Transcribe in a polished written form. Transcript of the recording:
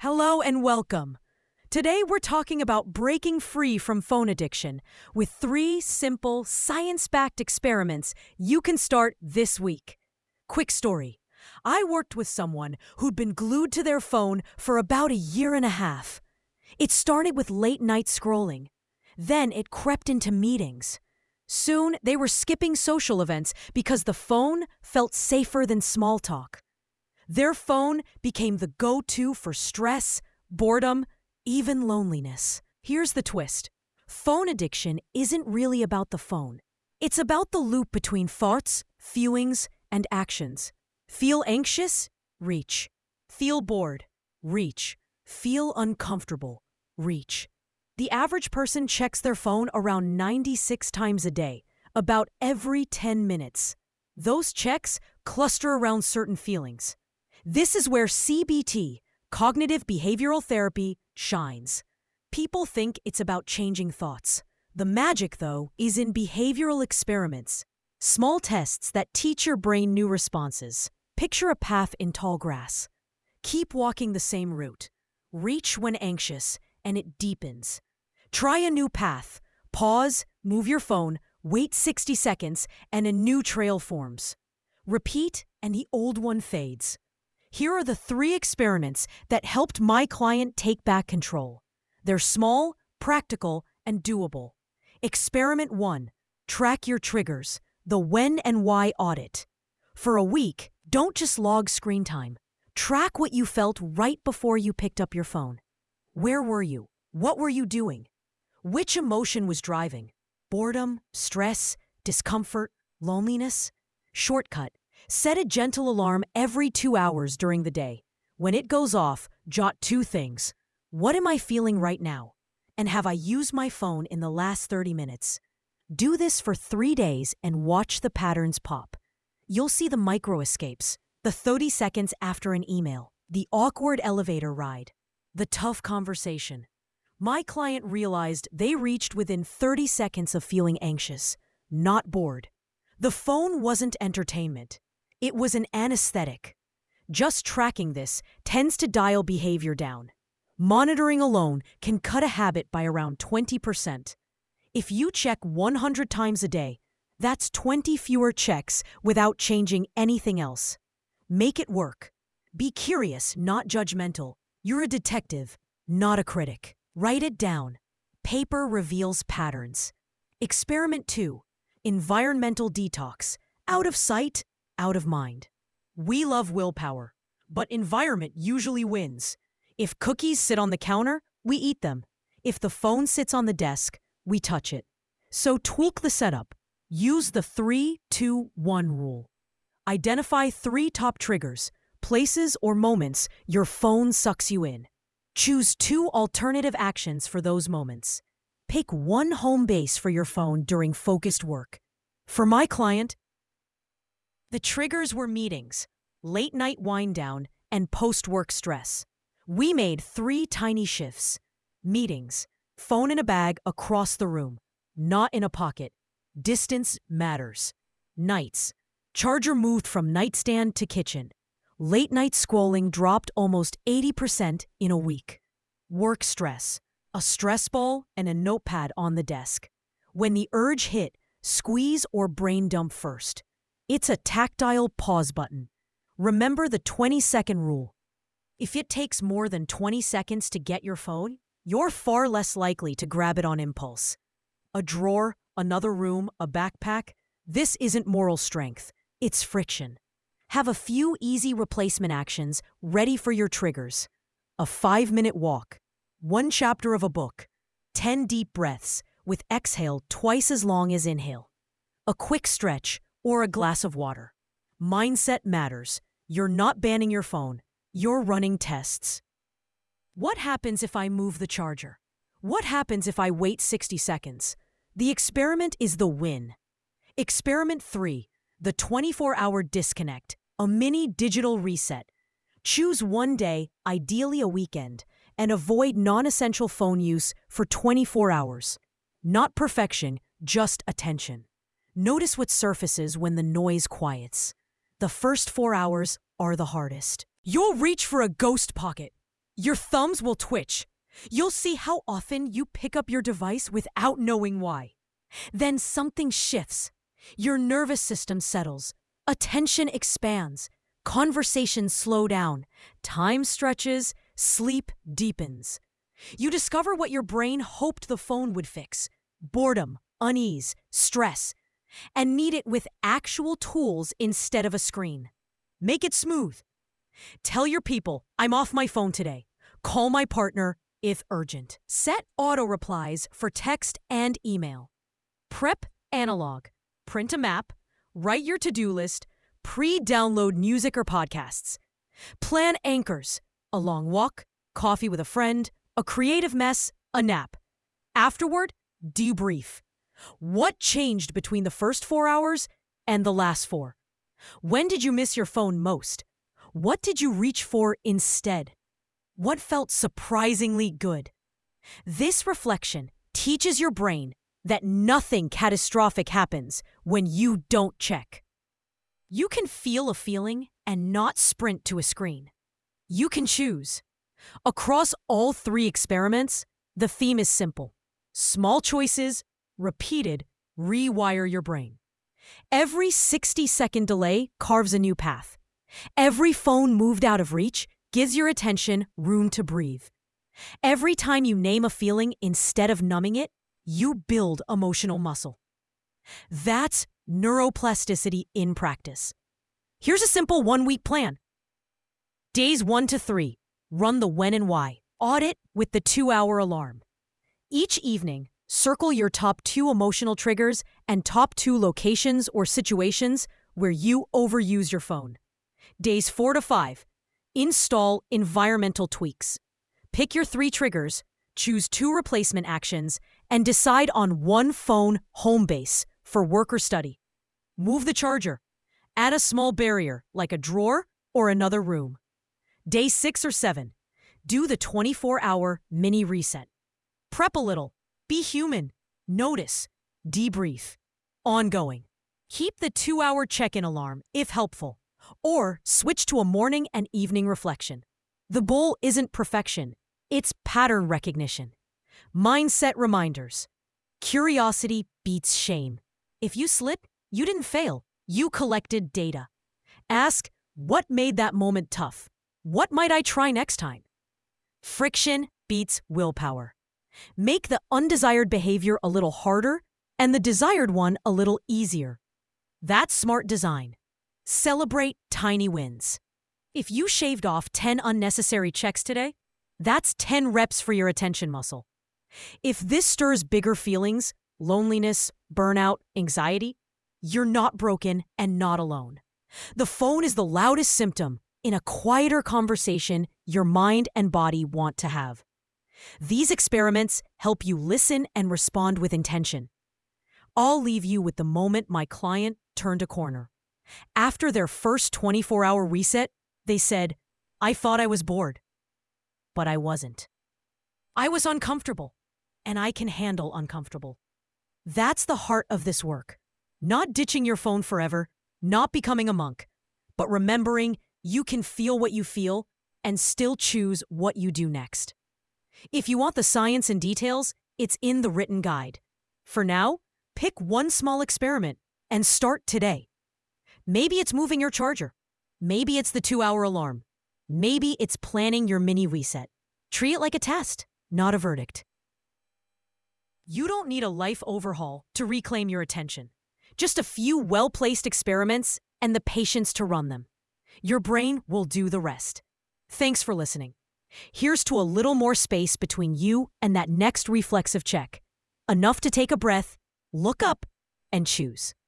Hello and welcome. Today we're talking about breaking free from phone addiction with 3 simple, science-backed experiments you can start this week. Quick story. I worked with someone who'd been glued to their phone for about a year and a half. It started with late-night scrolling. Then it crept into meetings. Soon they were skipping social events because the phone felt safer than small talk. Their phone became the go-to for stress, boredom, even loneliness. Here's the twist. Phone addiction isn't really about the phone. It's about the loop between thoughts, feelings, and actions. Feel anxious? Reach. Feel bored? Reach. Feel uncomfortable? Reach. The average person checks their phone around 96 times a day, about every 10 minutes. Those checks cluster around certain feelings. This is where CBT, cognitive behavioral therapy, shines. People think it's about changing thoughts. The magic, though, is in behavioral experiments. Small tests that teach your brain new responses. Picture a path in tall grass. Keep walking the same route. Reach when anxious, and it deepens. Try a new path. Pause, move your phone, wait 60 seconds, and a new trail forms. Repeat, and the old one fades. Here are the 3 experiments that helped my client take back control. They're small, practical, and doable. Experiment 1. Track your triggers. The when and why audit. For a week, don't just log screen time. Track what you felt right before you picked up your phone. Where were you? What were you doing? Which emotion was driving? Boredom, stress, discomfort, loneliness? Shortcut. Set a gentle alarm every 2 hours during the day. When it goes off, jot 2 things. What am I feeling right now? And have I used my phone in the last 30 minutes? Do this for 3 days and watch the patterns pop. You'll see the micro escapes, the 30 seconds after an email, the awkward elevator ride, the tough conversation. My client realized they reached within 30 seconds of feeling anxious, not bored. The phone wasn't entertainment. It was an anesthetic. Just tracking this tends to dial behavior down. Monitoring alone can cut a habit by around 20%. If you check 100 times a day, that's 20 fewer checks without changing anything else. Make it work. Be curious, not judgmental. You're a detective, not a critic. Write it down. Paper reveals patterns. Experiment 2. Environmental detox. Out of sight, out of mind. We love willpower, but environment usually wins. If cookies sit on the counter, we eat them. If the phone sits on the desk, we touch it. So tweak the setup. Use the 3-2-1 rule. Identify 3 top triggers, places or moments your phone sucks you in. Choose 2 alternative actions for those moments. Pick 1 home base for your phone during focused work. For my client, the triggers were meetings, late-night wind-down, and post-work stress. We made 3 tiny shifts. Meetings, phone in a bag across the room, not in a pocket. Distance matters. Nights, charger moved from nightstand to kitchen. Late-night scrolling dropped almost 80% in a week. Work stress, a stress ball and a notepad on the desk. When the urge hit, squeeze or brain dump first. It's a tactile pause button. Remember the 20-second rule. If it takes more than 20 seconds to get your phone, you're far less likely to grab it on impulse. A drawer, another room, a backpack. This isn't moral strength. It's friction. Have a few easy replacement actions ready for your triggers. A 5-minute walk. 1 chapter of a book. 10 deep breaths with exhale twice as long as inhale. A quick stretch or a glass of water. Mindset matters. You're not banning your phone. You're running tests. What happens if I move the charger? What happens if I wait 60 seconds? The experiment is the win. Experiment 3. The 24-hour disconnect. A mini digital reset. Choose 1 day, ideally a weekend, and avoid non-essential phone use for 24 hours. Not perfection, just attention. Notice what surfaces when the noise quiets. The first 4 hours are the hardest. You'll reach for a ghost pocket. Your thumbs will twitch. You'll see how often you pick up your device without knowing why. Then something shifts. Your nervous system settles. Attention expands. Conversations slow down. Time stretches. Sleep deepens. You discover what your brain hoped the phone would fix: boredom, unease, stress, and meet it with actual tools instead of a screen. Make it smooth. Tell your people, I'm off my phone today. Call my partner if urgent. Set auto replies for text and email. Prep analog. Print a map. Write your to-do list. Pre-download music or podcasts. Plan anchors: a long walk, coffee with a friend, a creative mess, a nap. Afterward, debrief. What changed between the first 4 hours and the last 4? When did you miss your phone most? What did you reach for instead? What felt surprisingly good? This reflection teaches your brain that nothing catastrophic happens when you don't check. You can feel a feeling and not sprint to a screen. You can choose. Across all 3 experiments, the theme is simple. Small choices, repeated, rewire your brain. Every 60-second delay carves a new path. Every phone moved out of reach gives your attention room to breathe. Every time you name a feeling instead of numbing it, you build emotional muscle. That's neuroplasticity in practice. Here's a simple 1-week plan. Days 1 to 3. Run the when and why. Audit with the 2-hour alarm. Each evening, circle your top 2 emotional triggers and top 2 locations or situations where you overuse your phone. Days 4 to 5. Install environmental tweaks. Pick your 3 triggers, choose 2 replacement actions, and decide on 1 phone home base for work or study. Move the charger. Add a small barrier, like a drawer or another room. Day 6 or 7. Do the 24-hour mini reset. Prep a little. Be human. Notice. Debrief. Ongoing. Keep the 2-hour check-in alarm, if helpful, or switch to a morning and evening reflection. The goal isn't perfection. It's pattern recognition. Mindset reminders. Curiosity beats shame. If you slip, you didn't fail. You collected data. Ask, what made that moment tough? What might I try next time? Friction beats willpower. Make the undesired behavior a little harder and the desired one a little easier. That's smart design. Celebrate tiny wins. If you shaved off 10 unnecessary checks today, that's 10 reps for your attention muscle. If this stirs bigger feelings, loneliness, burnout, anxiety, you're not broken and not alone. The phone is the loudest symptom in a quieter conversation your mind and body want to have. These experiments help you listen and respond with intention. I'll leave you with the moment my client turned a corner. After their first 24-hour reset, they said, "I thought I was bored, but I wasn't. I was uncomfortable, and I can handle uncomfortable." That's the heart of this work. Not ditching your phone forever, not becoming a monk, but remembering you can feel what you feel and still choose what you do next. If you want the science and details, it's in the written guide. For now, pick one small experiment and start today. Maybe it's moving your charger. Maybe it's the 2-hour alarm. Maybe it's planning your mini reset. Treat it like a test, not a verdict. You don't need a life overhaul to reclaim your attention. Just a few well-placed experiments and the patience to run them. Your brain will do the rest. Thanks for listening. Here's to a little more space between you and that next reflexive check. Enough to take a breath, look up, and choose.